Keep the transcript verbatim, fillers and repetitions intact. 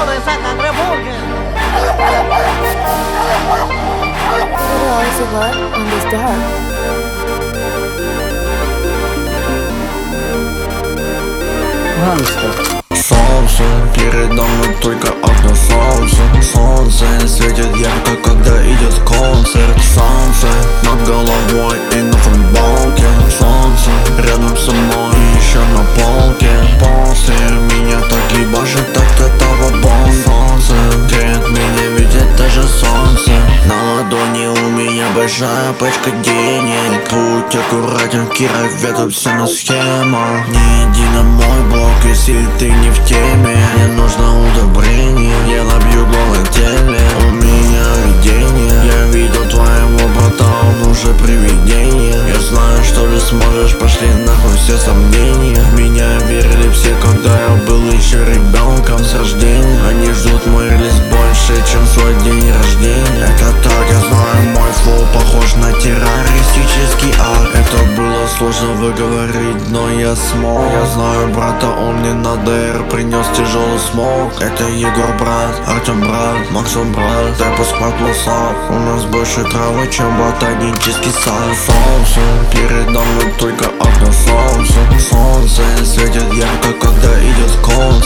le sacan rebuque. Why is it wet on this dark? Солнце, передо мной только окно солнца. Солнце светит ярко, когда идет концерт. Солнце над головой и на футболке. Солнце рядом со мной и еще на полке. После меня так ебашит от этого бомб. Солнце греет меня, ведь это же солнце. На ладони у меня большая пачка денег. Будь аккуратен, Кирове, это все на схемах. Не иди на мой блок, если ты не в теме. Мне нужно удобрение, я набью гол на теле. У меня видение, я видел твоего брата, он уже привидение. Я знаю, что ты сможешь, пошли нахуй все сомнения. В меня верили все, когда я был еще ребенком с рождения. Они ждут мой релиз больше, чем свой день рождения. Это так, я знаю, мой флоу похож на террористический акт. Это было сложно выговорить, но я смог. Я знаю брата, он мне на ДР принес тяжелый смог. Это Егор брат, Артем брат, Максим брат, Тэпа склад лосов. У нас больше травы, чем ботанический сад. Солнце, передо мной только окно солнца. Солнце светит ярко, когда идет концерт.